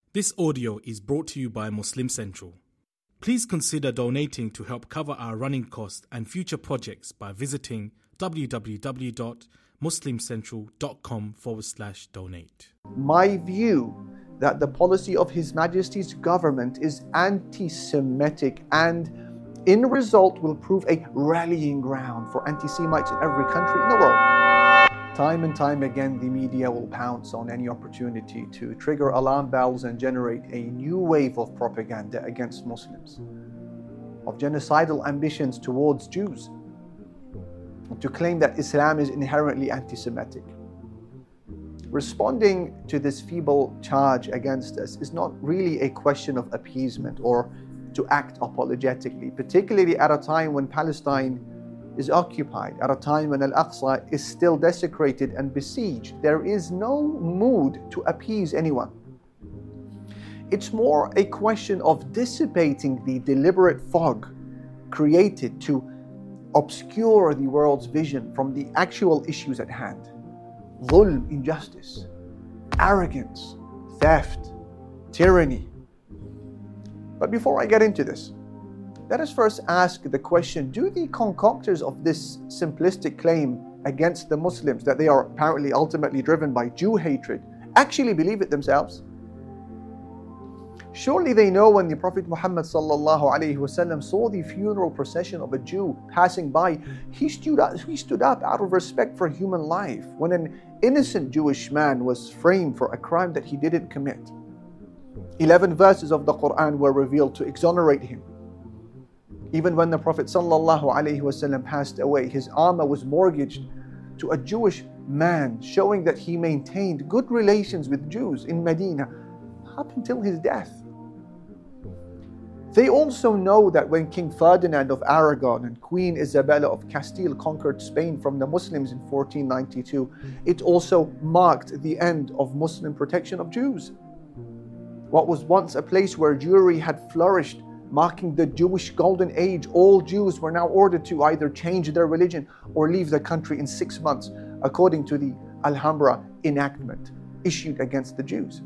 This audio is brought to you by Muslim Central. Please consider donating to help cover our running costs and future projects by visiting www.muslimcentral.com/donate. My view that the policy of His Majesty's government is anti-Semitic and in result will prove a rallying ground for anti-Semites in every country in the world. Time and time again, the media will pounce on any opportunity to trigger alarm bells and generate a new wave of propaganda against Muslims, of genocidal ambitions towards Jews, and to claim that Islam is inherently anti-Semitic. Responding to this feeble charge against us is not really a question of appeasement or to act apologetically, particularly at a time when Palestine is occupied, at a time when Al-Aqsa is still desecrated and besieged. There is no mood to appease anyone. It's more a question of dissipating the deliberate fog created to obscure the world's vision from the actual issues at hand. Dhulm, injustice, arrogance, theft, tyranny. But before I get into this, let us first ask the question, do the concoctors of this simplistic claim against the Muslims that they are apparently ultimately driven by Jew hatred actually believe it themselves? Surely they know when the Prophet Muhammad ﷺ saw the funeral procession of a Jew passing by, he stood up out of respect for human life when an innocent Jewish man was framed for a crime that he didn't commit. 11 verses of the Quran were revealed to exonerate him. Even when the Prophet ﷺ passed away, his armor was mortgaged to a Jewish man, showing that he maintained good relations with Jews in Medina up until his death. They also know that when King Ferdinand of Aragon and Queen Isabella of Castile conquered Spain from the Muslims in 1492, it also marked the end of Muslim protection of Jews. What was once a place where Jewry had flourished, marking the Jewish golden age, all Jews were now ordered to either change their religion or leave the country in 6 months, according to the Alhambra enactment issued against the Jews.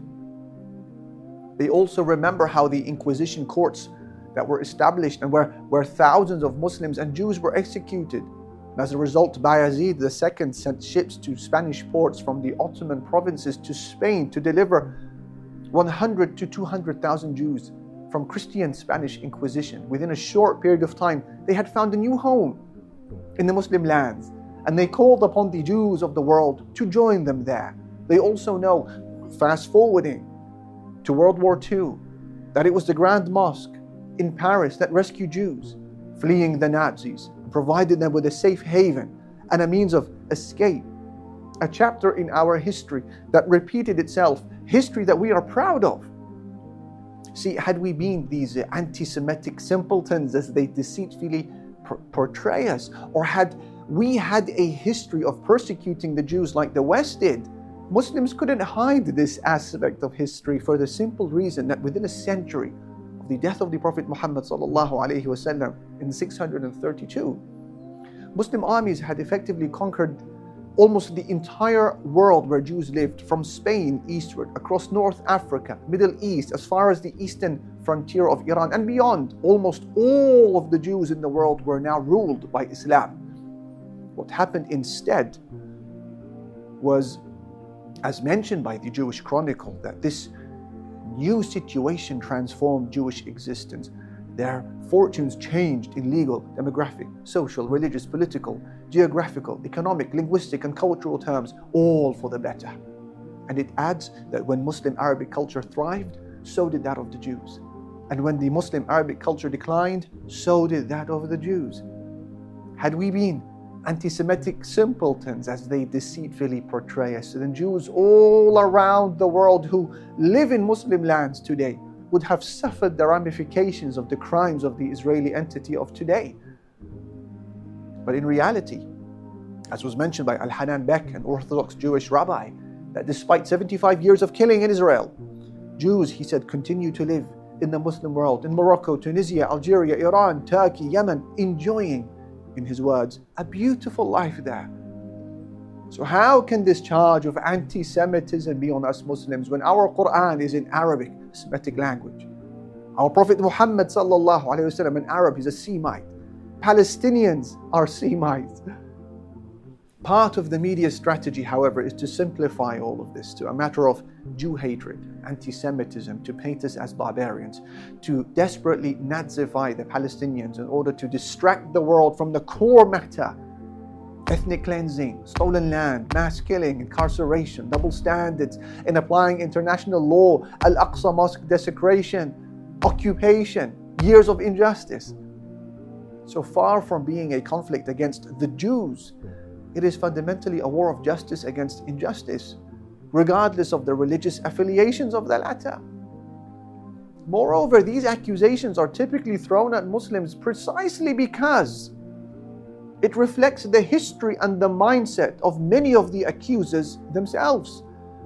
They also remember how the Inquisition courts that were established and where thousands of Muslims and Jews were executed. And as a result, Bayezid II sent ships to Spanish ports from the Ottoman provinces to Spain to deliver 100 to 200,000 Jews from Christian Spanish Inquisition. Within a short period of time, they had found a new home in the Muslim lands, and they called upon the Jews of the world to join them there. They also know, fast forwarding to World War II, that it was the Grand Mosque in Paris that rescued Jews fleeing the Nazis and provided them with a safe haven and a means of escape. A chapter in our history that repeated itself, history that we are proud of. See, had we been these anti-Semitic simpletons as they deceitfully portray us, or had we had a history of persecuting the Jews like the West did, Muslims couldn't hide this aspect of history for the simple reason that within a century of the death of the Prophet Muhammad ﷺ in 632, Muslim armies had effectively conquered almost the entire world where Jews lived, from Spain eastward, across North Africa, Middle East, as far as the eastern frontier of Iran and beyond. Almost all of the Jews in the world were now ruled by Islam. What happened instead was, as mentioned by the Jewish Chronicle, that this new situation transformed Jewish existence. Their fortunes changed in legal, demographic, social, religious, political, geographical, economic, linguistic, and cultural terms, all for the better. And it adds that when Muslim Arabic culture thrived, so did that of the Jews. And when the Muslim Arabic culture declined, so did that of the Jews. Had we been anti-Semitic simpletons as they deceitfully portray us, then Jews all around the world who live in Muslim lands today would have suffered the ramifications of the crimes of the Israeli entity of today. But in reality, as was mentioned by Al-Hanan Beck, an Orthodox Jewish rabbi, that despite 75 years of killing in Israel, Jews, he said, continue to live in the Muslim world, in Morocco, Tunisia, Algeria, Iran, Turkey, Yemen, enjoying, in his words, a beautiful life there. So how can this charge of anti-Semitism be on us Muslims when our Quran is in Arabic, Semitic language? Our Prophet Muhammad sallallahu alaihi wasallam in Arab is a Semite. Palestinians are Semites. Part of the media strategy, however, is to simplify all of this to a matter of Jew hatred, anti-Semitism, to paint us as barbarians, to desperately Nazify the Palestinians in order to distract the world from the core matter: ethnic cleansing, stolen land, mass killing, incarceration, double standards in applying international law, Al-Aqsa Mosque desecration, occupation, years of injustice. So far from being a conflict against the Jews, it is fundamentally a war of justice against injustice, regardless of the religious affiliations of the latter. Moreover, these accusations are typically thrown at Muslims precisely because it reflects the history and the mindset of many of the accusers themselves.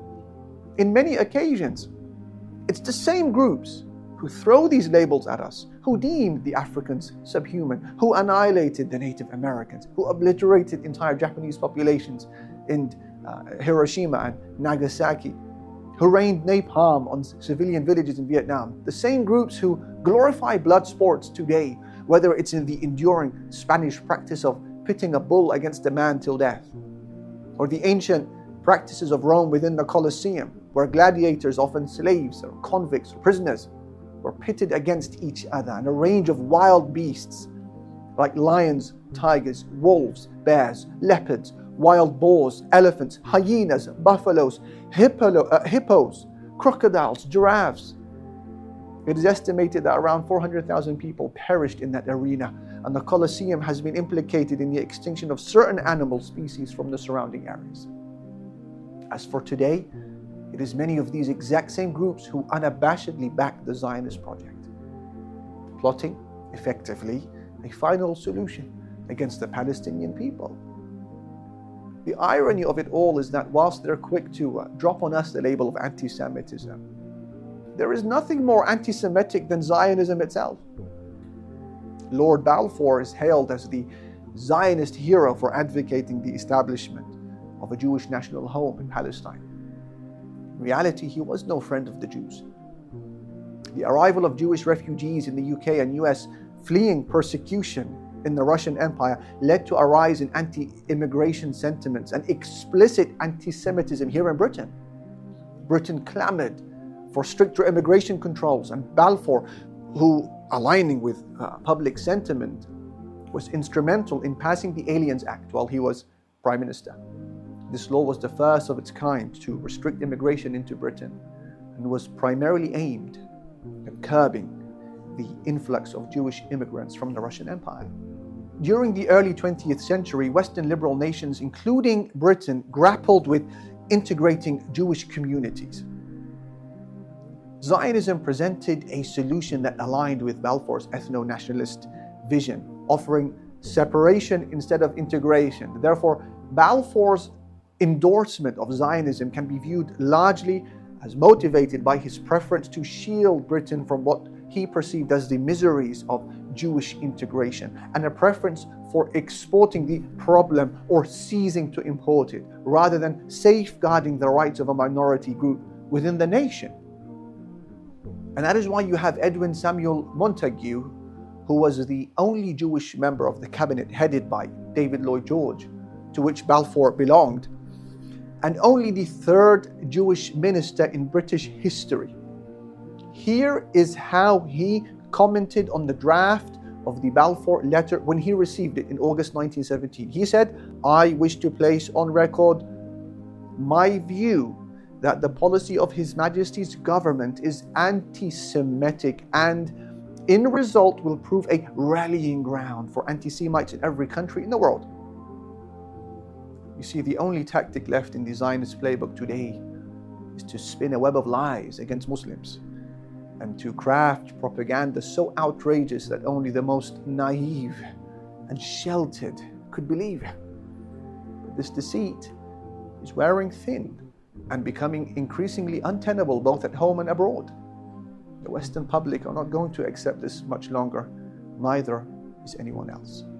In many occasions, it's the same groups who throw these labels at us, who deemed the Africans subhuman, who annihilated the Native Americans, who obliterated entire Japanese populations in Hiroshima and Nagasaki, who rained napalm on civilian villages in Vietnam. The same groups who glorify blood sports today, whether it's in the enduring Spanish practice of pitting a bull against a man till death, or the ancient practices of Rome within the Colosseum, where gladiators, often slaves or convicts or prisoners, were pitted against each other, and a range of wild beasts like lions, tigers, wolves, bears, leopards, wild boars, elephants, hyenas, buffaloes, hippos, crocodiles, giraffes. It is estimated that around 400,000 people perished in that arena, and the Colosseum has been implicated in the extinction of certain animal species from the surrounding areas. As for today, it is many of these exact same groups who unabashedly back the Zionist project, plotting, effectively, a final solution against the Palestinian people. The irony of it all is that whilst they're quick to drop on us the label of anti-Semitism, there is nothing more anti-Semitic than Zionism itself. Lord Balfour is hailed as the Zionist hero for advocating the establishment of a Jewish national home in Palestine. In reality, he was no friend of the Jews. The arrival of Jewish refugees in the UK and US fleeing persecution in the Russian Empire led to a rise in anti-immigration sentiments and explicit anti-Semitism here in Britain. Britain clamored for stricter immigration controls, and Balfour, who, aligning with public sentiment, was instrumental in passing the Aliens Act while he was Prime Minister. This law was the first of its kind to restrict immigration into Britain and was primarily aimed at curbing the influx of Jewish immigrants from the Russian Empire. During the early 20th century, Western liberal nations, including Britain, grappled with integrating Jewish communities. Zionism presented a solution that aligned with Balfour's ethno-nationalist vision, offering separation instead of integration. Therefore, Balfour's endorsement of Zionism can be viewed largely as motivated by his preference to shield Britain from what he perceived as the miseries of Jewish integration, and a preference for exporting the problem or ceasing to import it, rather than safeguarding the rights of a minority group within the nation. And that is why you have Edwin Samuel Montagu, who was the only Jewish member of the cabinet headed by David Lloyd George, to which Balfour belonged, and only the third Jewish minister in British history. Here is how he commented on the draft of the Balfour letter when he received it in August 1917. He said, "I wish to place on record my view that the policy of His Majesty's government is anti-Semitic and in result will prove a rallying ground for anti-Semites in every country in the world." You see, the only tactic left in the Zionist playbook today is to spin a web of lies against Muslims and to craft propaganda so outrageous that only the most naive and sheltered could believe. But this deceit is wearing thin and becoming increasingly untenable both at home and abroad. The Western public are not going to accept this much longer, neither is anyone else.